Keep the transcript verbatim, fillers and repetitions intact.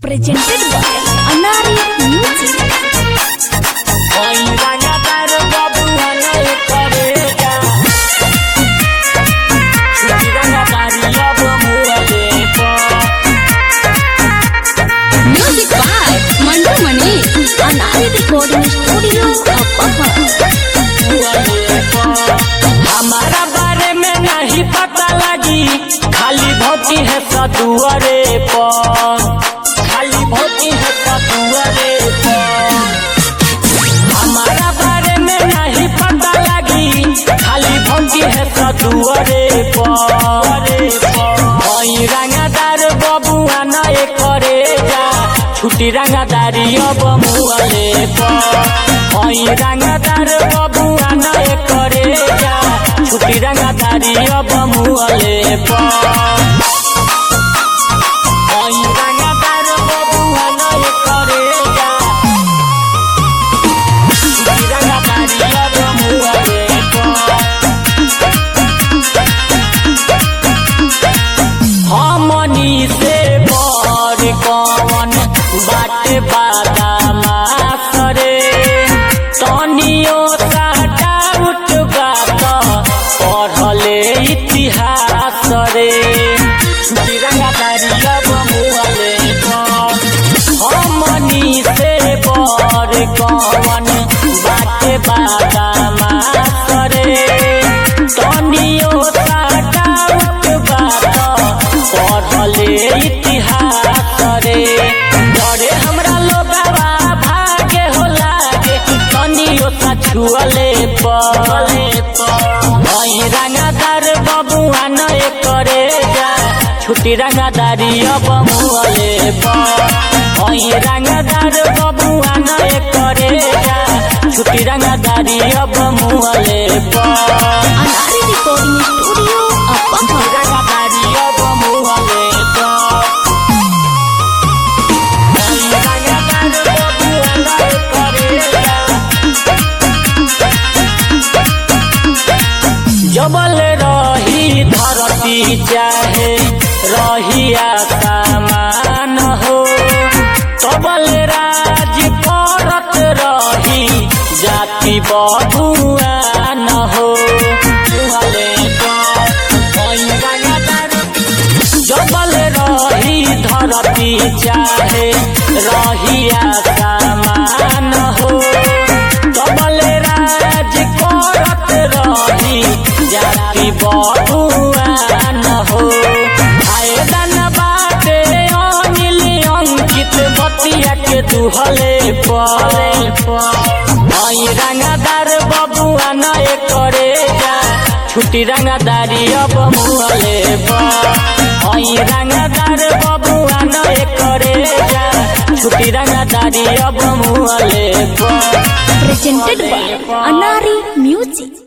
Presented by Anari Music. Music by Mandu Mani. Anari Recording Studio, Apapa. हमारा बारे में नहीं पता लगी, खाली भोती है सदुअरे पर, खाली भोती है सदुअरे पर। हमारा बारे में नहीं पता लगी, खाली भोती है सदुअरे पर। वही रंगदार बबुआ नए करे जा, छुट्टी रंगदारी अब मुआले पर। वही रंगदार बबुआ नए करे जा, छुट्टी रंगदारी अब मुआले पर। वही रंगदार बबुआ नए करे जा, छुट्टी रंगदारी अब मुआले पर। हमनी से बड़ कौन बाटे बादामा करे, तनियो सा डाउट बात पढ़ले इतिहास रे। छुट्टी रंगदारी अब मुआले पर। हमनी से बड़ कौन बाटे बादामा करे, तनियो सा डाउट बात पढ़ले इतिहास रे। डरे हमरा लोगवा भागे हो लागे, तनियो सा छुअले पले वही रंगदार बबुआ नए करे जा, छुट्टी रंगदारी अब मुआले पर। वही रंगदार बबुआ नए करे जा, छुट्टी रंगदारी अब मुआले पर। Anari Recording Studio, Apapa. रंगदारी अब मुआले पर। वही रंगदार बबुआ नए करे जा, जबल रही धरती चाहे रही आसमान हो, तबल राज करत रही जाति बबुआन हो। जबल रही धरती चाहे रही आसमान हो, तबल राज करत रही जाति बबुआन हो। फायदा न बाटे अनिल अंकित बतिया के दुहले पले वही रंगदार बबुआ नए करे जा, छुट्टी रंगदारी अब मुआले पर। वही रंगदार बबुआ नए करे जा, छुट्टी रंगदारी अब मुआले पर। Presented by Anari Music.